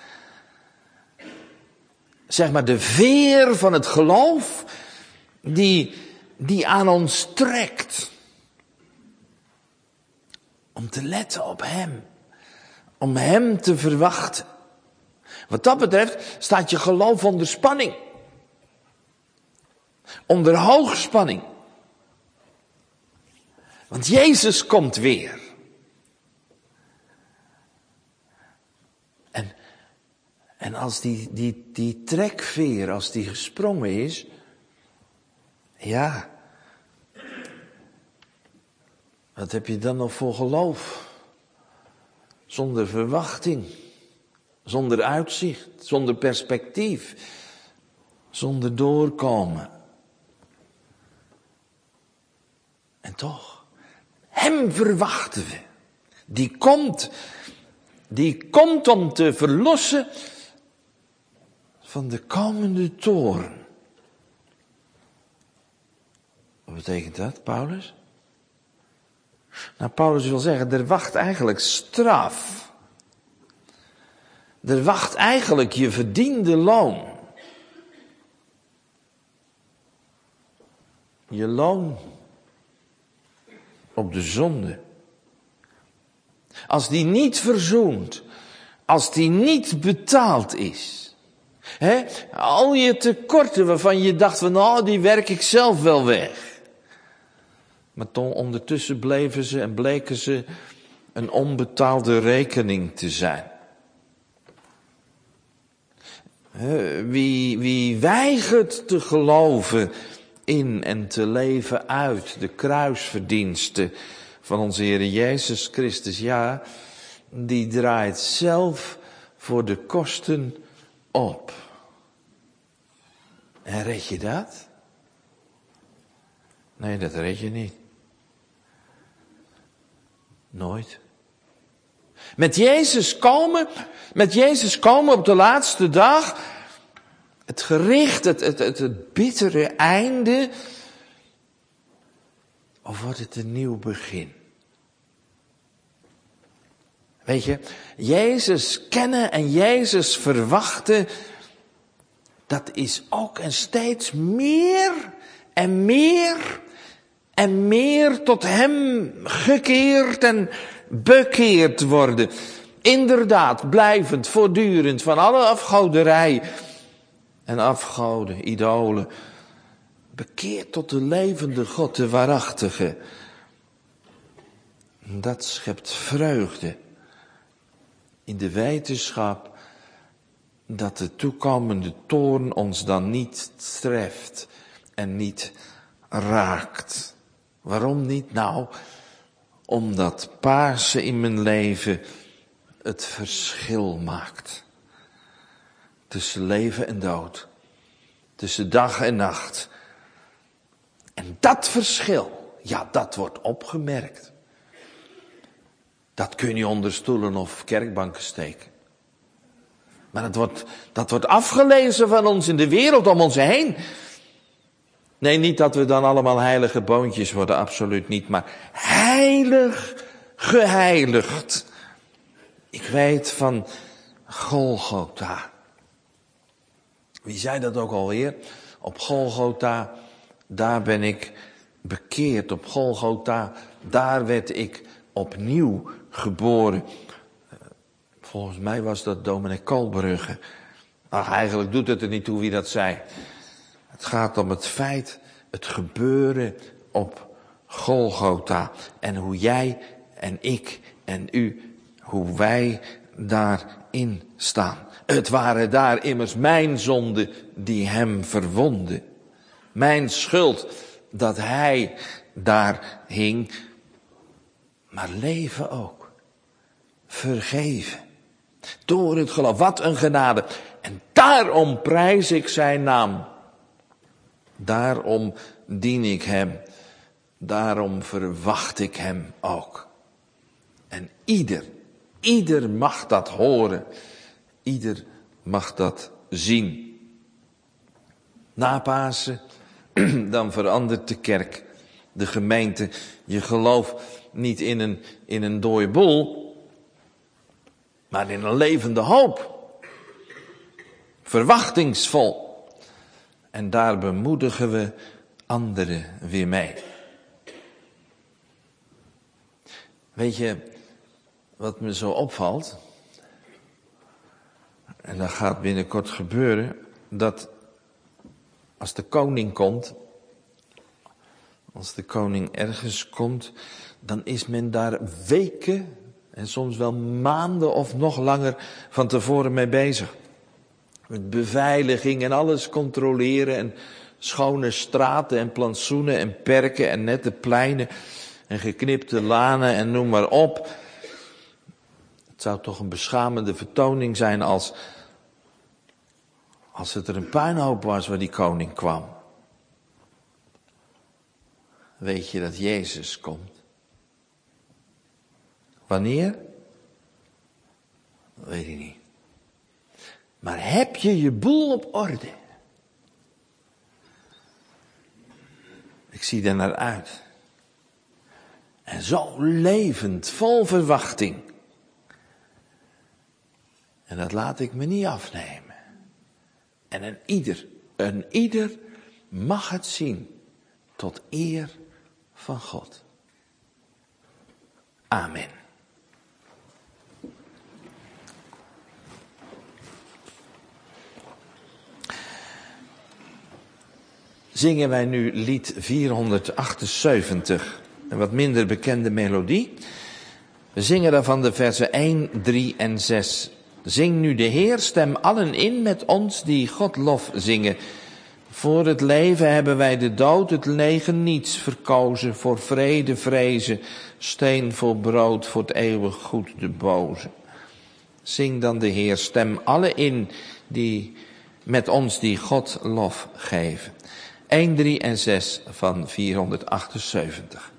Zeg maar de veer van het geloof die aan ons trekt. Om te letten op hem. Om hem te verwachten. Wat dat betreft staat je geloof onder spanning. Onder hoogspanning. Want Jezus komt weer. En als die trekveer, als die gesprongen is, ja, wat heb je dan nog voor geloof? Zonder verwachting, zonder uitzicht, zonder perspectief, zonder doorkomen. En toch, hem verwachten we. Die komt om te verlossen van de komende toorn. Wat betekent dat, Paulus? Nou, Paulus wil zeggen, er wacht eigenlijk straf. Er wacht eigenlijk je verdiende loon. Je loon op de zonde. Als die niet verzoend, als die niet betaald is. Al je tekorten waarvan je dacht van nou, die werk ik zelf wel weg. Maar toch ondertussen bleken ze een onbetaalde rekening te zijn. Wie weigert te geloven in en te leven uit de kruisverdiensten van onze Heer Jezus Christus, ja, die draait zelf voor de kosten op. En red je dat? Nee, dat red je niet. Nooit. Met Jezus komen op de laatste dag, het gericht, het bittere einde, of wordt het een nieuw begin? Weet je, Jezus kennen en Jezus verwachten, dat is ook en steeds meer en meer en meer tot hem gekeerd en bekeerd worden. Inderdaad, blijvend, voortdurend van alle afgoderij en afgoden, idolen. Bekeerd tot de levende God, de waarachtige. Dat schept vreugde in de wetenschap dat de toekomende toorn ons dan niet treft en niet raakt. Waarom niet? Nou, omdat Pasen in mijn leven het verschil maakt. Tussen leven en dood. Tussen dag en nacht. En dat verschil, ja, dat wordt opgemerkt. Dat kun je niet onder stoelen of kerkbanken steken. Maar dat wordt afgelezen van ons in de wereld om ons heen. Nee, niet dat we dan allemaal heilige boontjes worden, absoluut niet. Maar heilig, geheiligd. Ik weet van Golgotha. Wie zei dat ook alweer? Op Golgotha, daar ben ik bekeerd. Op Golgotha, daar werd ik opnieuw geboren. Volgens mij was dat dominee Kolbrugge. Ach, eigenlijk doet het er niet toe wie dat zei. Het gaat om het feit, het gebeuren op Golgotha. En hoe jij en ik en u, hoe wij daarin staan. Het waren daar immers mijn zonden die hem verwonden. Mijn schuld dat hij daar hing. Maar leven ook. Vergeven. Door het geloof. Wat een genade. En daarom prijs ik zijn naam. Daarom dien ik hem. Daarom verwacht ik hem ook. En ieder mag dat horen. Ieder mag dat zien. Na Pasen, dan verandert de kerk, de gemeente. Je geloof niet in een dode boel, maar in een levende hoop. Verwachtingsvol. En daar bemoedigen we anderen weer mee. Weet je wat me zo opvalt? En dat gaat binnenkort gebeuren, dat als de koning komt, als de koning ergens komt, dan is men daar weken en soms wel maanden of nog langer van tevoren mee bezig. Met beveiliging en alles controleren en schone straten en plantsoenen en perken en nette pleinen en geknipte lanen en noem maar op. Het zou toch een beschamende vertoning zijn als het er een puinhoop was waar die koning kwam. Weet je dat Jezus komt? Wanneer? Weet ik niet. Maar heb je je boel op orde? Ik zie er naar uit. En zo levend, vol verwachting. En dat laat ik me niet afnemen. En een ieder mag het zien tot eer van God. Amen. Zingen wij nu lied 478, een wat minder bekende melodie. We zingen daarvan de versen 1, 3 en 6. Zing nu de Heer, stem allen in met ons die God lof zingen. Voor het leven hebben wij de dood, het lege niets verkozen. Voor vrede vrezen, steen voor brood, voor het eeuwig goed de boze. Zing dan de Heer, stem allen in die met ons die God lof geven. 1, 3 en 6 van 478.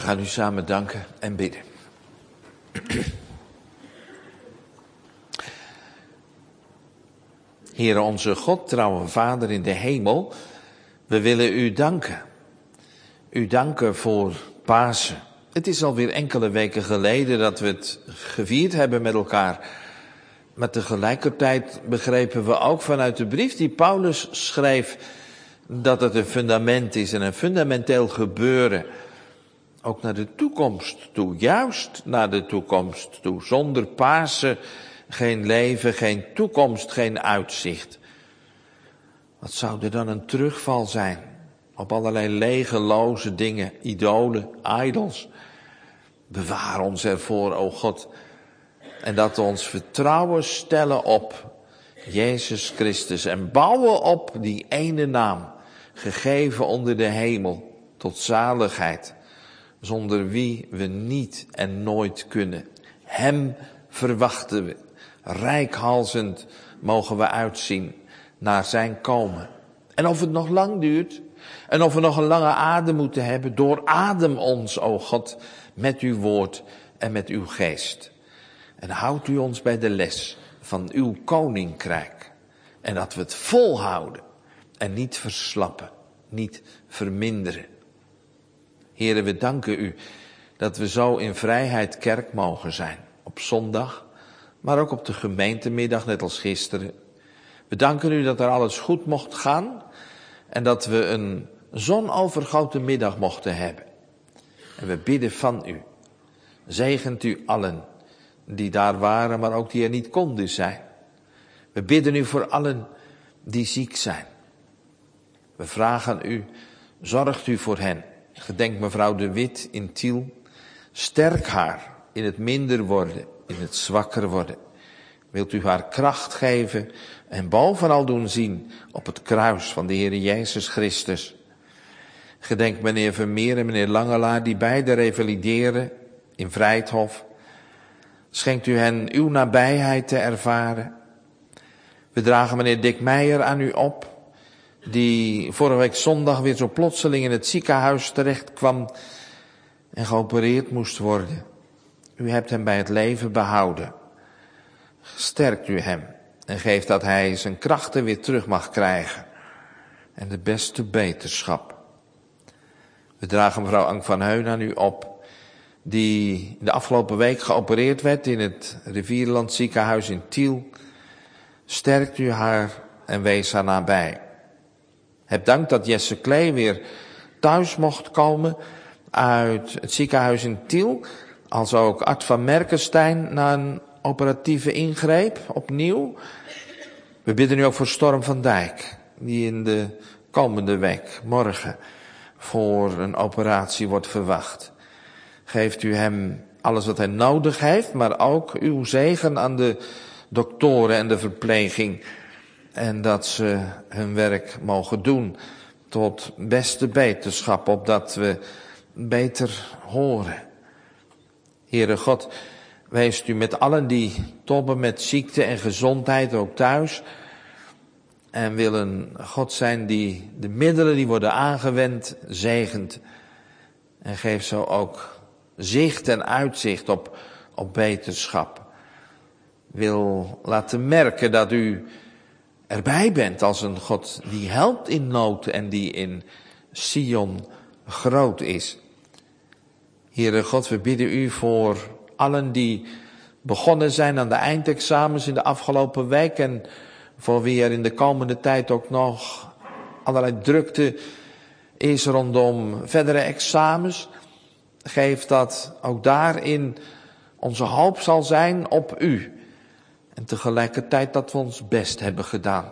gaan nu samen danken en bidden. Heere onze God, trouwe Vader in de hemel, we willen u danken. U danken voor Pasen. Het is alweer enkele weken geleden dat we het gevierd hebben met elkaar. Maar tegelijkertijd begrepen we ook vanuit de brief die Paulus schreef dat het een fundament is en een fundamenteel gebeuren. Ook naar de toekomst toe, juist naar de toekomst toe. Zonder Pasen geen leven, geen toekomst, geen uitzicht. Wat zou er dan een terugval zijn op allerlei legeloze dingen, idolen, idols. Bewaar ons ervoor, o God. En dat we ons vertrouwen stellen op Jezus Christus en bouwen op die ene naam, gegeven onder de hemel, tot zaligheid, zonder wie we niet en nooit kunnen. Hem verwachten we, reikhalzend mogen we uitzien naar zijn komen. En of het nog lang duurt, en of we nog een lange adem moeten hebben, dooradem ons, o God, met uw woord en met uw geest. En houdt u ons bij de les van uw koninkrijk. En dat we het volhouden en niet verslappen, niet verminderen. Heren, we danken u dat we zo in vrijheid kerk mogen zijn. Op zondag, maar ook op de gemeentemiddag, net als gisteren. We danken u dat er alles goed mocht gaan en dat we een zonovergoten middag mochten hebben. En we bidden van u. Zegent u allen die daar waren, maar ook die er niet konden zijn. We bidden u voor allen die ziek zijn. We vragen u, zorgt u voor hen. Gedenk mevrouw de Wit in Tiel. Sterk haar in het minder worden, in het zwakker worden. Wilt u haar kracht geven en bovenal doen zien op het kruis van de Heer Jezus Christus. Gedenk meneer Vermeer en meneer Langelaar die beide revalideren in Vrijthof. Schenkt u hen uw nabijheid te ervaren. We dragen meneer Dick Meijer aan u op, die vorige week zondag weer zo plotseling in het ziekenhuis terecht kwam en geopereerd moest worden. U hebt hem bij het leven behouden. Sterkt u hem en geeft dat hij zijn krachten weer terug mag krijgen. En de beste beterschap. We dragen mevrouw Ank van Heun aan u op, die de afgelopen week geopereerd werd in het Rivierland ziekenhuis in Tiel. Sterkt u haar en wees haar nabij. Heb dank dat Jesse Klee weer thuis mocht komen uit het ziekenhuis in Tiel. Als ook Art van Merkenstein na een operatieve ingreep opnieuw. We bidden nu ook voor Storm van Dijk, die in de komende week, morgen, voor een operatie wordt verwacht. Geeft u hem alles wat hij nodig heeft, maar ook uw zegen aan de doktoren en de verpleging. En dat ze hun werk mogen doen tot beste beterschap, opdat we beter horen. Heere God, wees u met allen die tobben met ziekte en gezondheid ook thuis. En willen God zijn die de middelen die worden aangewend zegent. En geeft zo ook zicht en uitzicht op beterschap. Wil laten merken dat u erbij bent als een God die helpt in nood en die in Sion groot is. Heere God, we bidden u voor allen die begonnen zijn aan de eindexamens in de afgelopen week en voor wie er in de komende tijd ook nog allerlei drukte is rondom verdere examens. Geef dat ook daarin onze hoop zal zijn op u. En tegelijkertijd dat we ons best hebben gedaan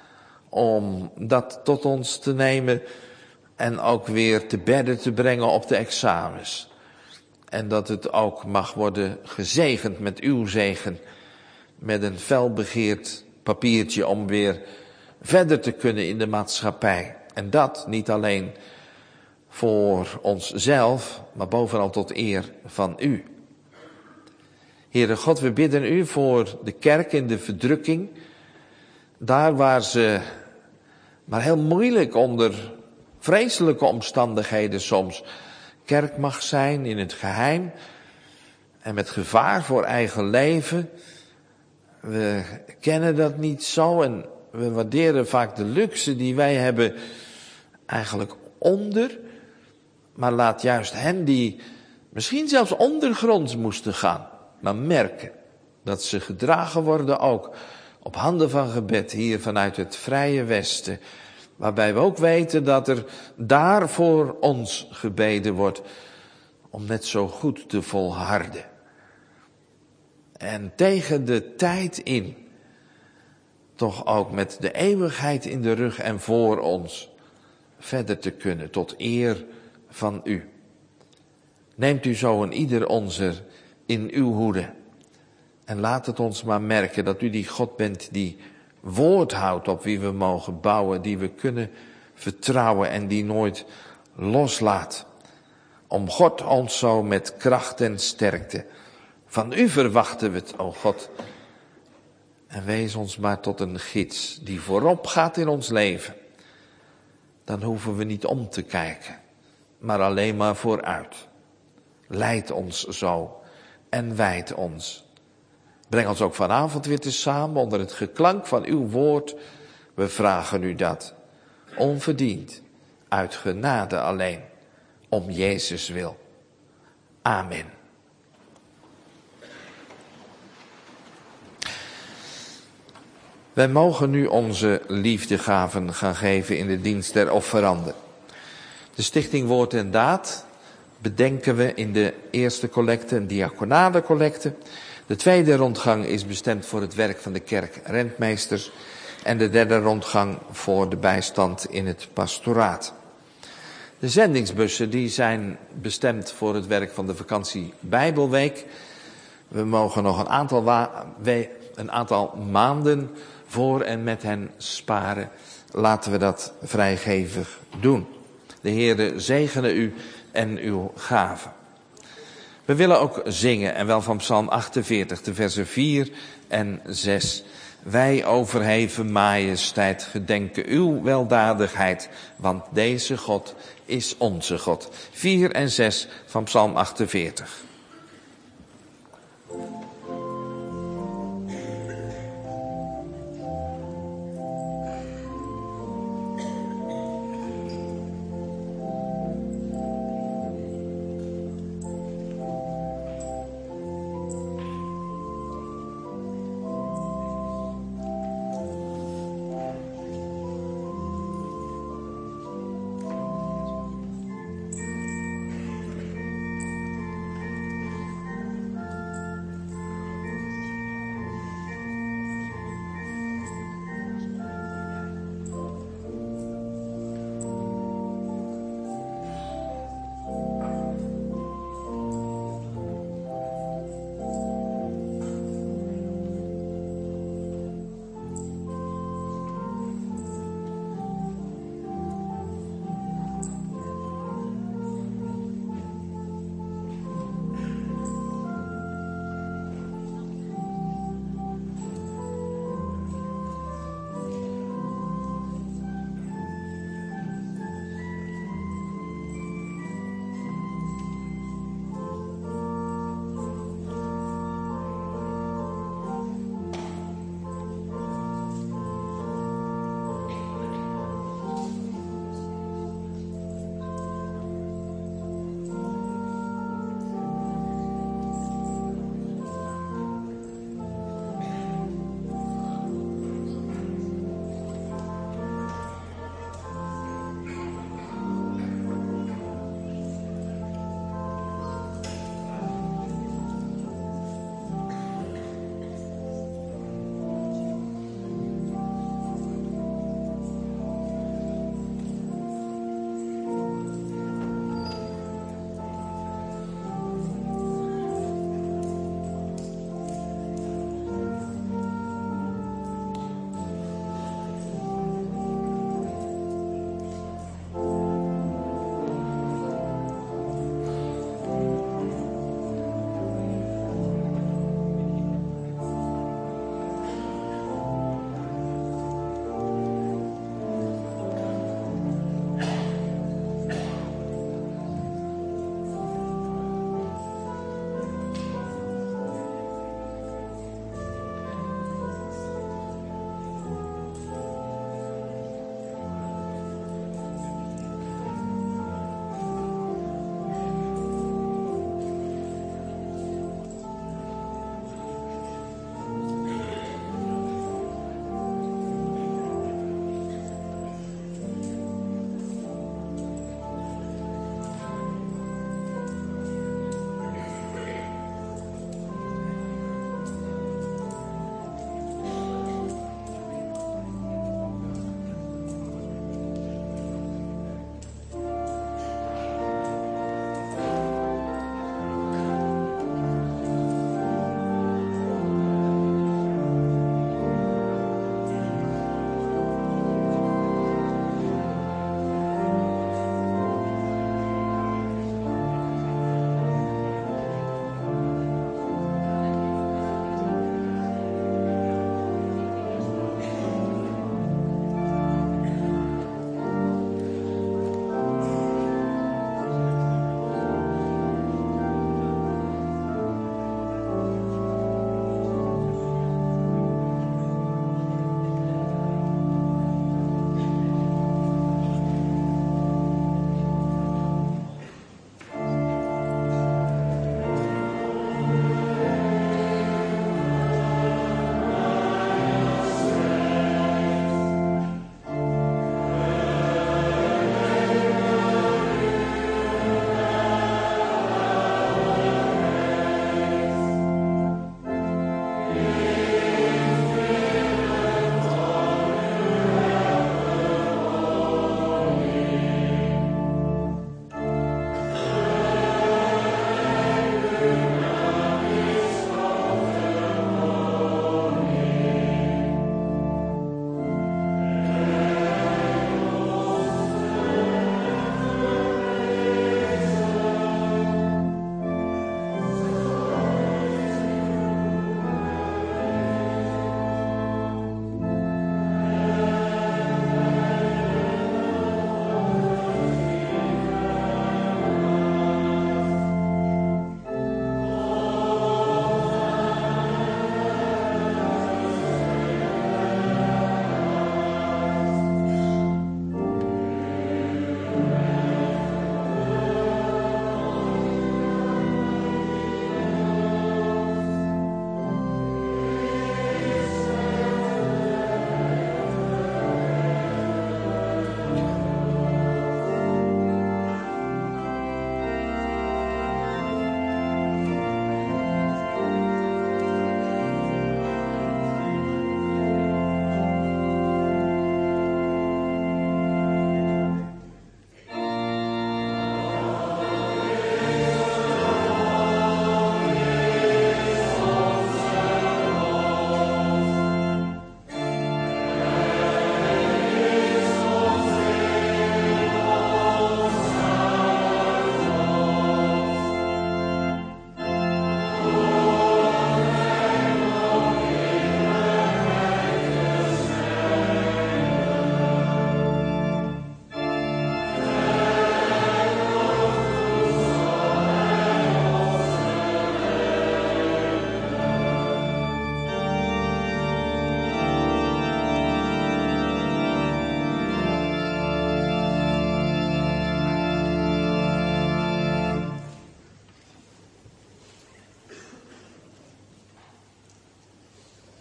om dat tot ons te nemen en ook weer te bedden te brengen op de examens. En dat het ook mag worden gezegend met uw zegen, met een felbegeerd papiertje om weer verder te kunnen in de maatschappij. En dat niet alleen voor onszelf, maar bovenal tot eer van u. Heere God, we bidden u voor de kerk in de verdrukking. Daar waar ze maar heel moeilijk onder vreselijke omstandigheden soms kerk mag zijn in het geheim en met gevaar voor eigen leven. We kennen dat niet zo en we waarderen vaak de luxe die wij hebben eigenlijk onder. Maar laat juist hen die misschien zelfs ondergronds moesten gaan, maar merken dat ze gedragen worden ook op handen van gebed hier vanuit het vrije Westen. Waarbij we ook weten dat er daar voor ons gebeden wordt om net zo goed te volharden. En tegen de tijd in, toch ook met de eeuwigheid in de rug en voor ons, verder te kunnen tot eer van u. Neemt u zo een ieder onzer in uw hoede. En laat het ons maar merken dat u die God bent die woord houdt op wie we mogen bouwen, die we kunnen vertrouwen en die nooit loslaat. Om God ons zo met kracht en sterkte. Van u verwachten we het, o God. En wees ons maar tot een gids die voorop gaat in ons leven. Dan hoeven we niet om te kijken, maar alleen maar vooruit. Leid ons zo en wijd ons. Breng ons ook vanavond weer tezamen onder het geklank van uw woord. We vragen u dat, onverdiend, uit genade alleen, om Jezus wil. Amen. Wij mogen nu onze liefdegaven gaan geven in de dienst der offeranden. De stichting Woord en Daad bedenken we in de eerste collecte, een diaconale collecte. De tweede rondgang is bestemd voor het werk van de kerkrentmeesters. En de derde rondgang voor de bijstand in het pastoraat. De zendingsbussen die zijn bestemd voor het werk van de vakantie Bijbelweek. We mogen nog een aantal maanden voor en met hen sparen. Laten we dat vrijgevig doen. De Heere zegene u en uw gaven. We willen ook zingen, en wel van Psalm 48, de versen 4 en 6. Wij, overheven majesteit, gedenken uw weldadigheid, want deze God is onze God. 4 en 6 van Psalm 48.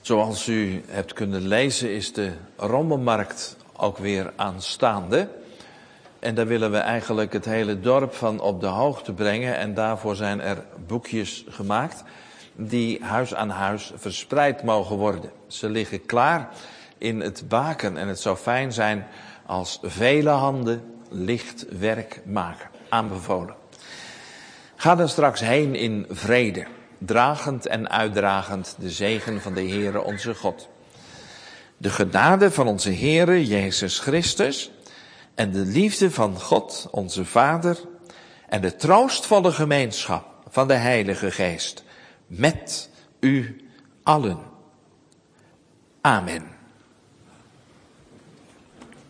Zoals u hebt kunnen lezen is de rommelmarkt ook weer aanstaande. En daar willen we eigenlijk het hele dorp van op de hoogte brengen. En daarvoor zijn er boekjes gemaakt die huis aan huis verspreid mogen worden. Ze liggen klaar in het baken en het zou fijn zijn als vele handen licht werk maken. Aanbevolen. Ga dan straks heen in vrede, dragend en uitdragend de zegen van de Heere onze God. De genade van onze Heere Jezus Christus en de liefde van God onze Vader en de troostvolle gemeenschap van de Heilige Geest met u allen. Amen.